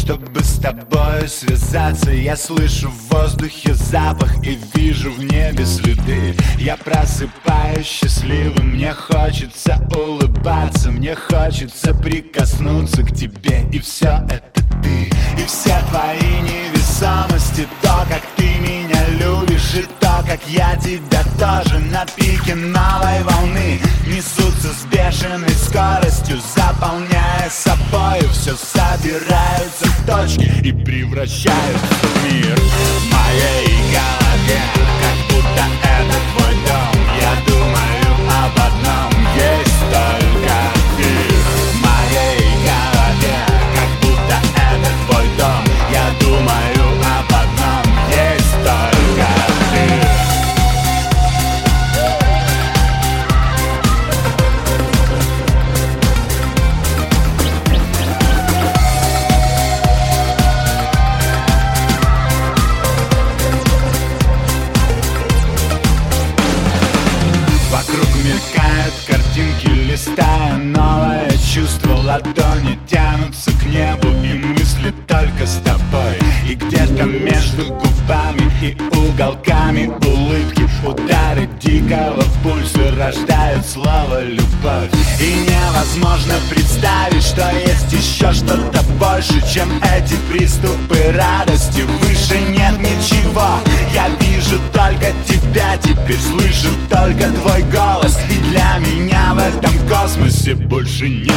чтобы с тобой связаться. Я слышу в воздухе запах и вижу в небе следы. Я просыпаюсь счастливым, мне хочется улыбаться, мне хочется прикоснуться к тебе. И все это ты, и все твои невесомости, то, как ты меня любишь, и то, как я тебя тоже на пике новой волны несутся с бешеной скоростью, заполняя собою все, собираются в точки и превращаются в мир. В моей голове, как будто это твой дом, я думаю об одном, есть только ты. В моей голове, как будто это твой дом, я думаю об одном, есть только ты. Вокруг мелькают картинки, листая новое чувство. Ладони тянутся к небу, и мысли только с тобой. И где-то между губами и уголками улыбки удары дикого пульса рождают слово «любовь». И невозможно представить, что есть еще что-то больше, чем эти приступы радости. Выше нет ничего, я вижу только тебя, теперь слышу только твой голос. И для меня в этом космосе больше нет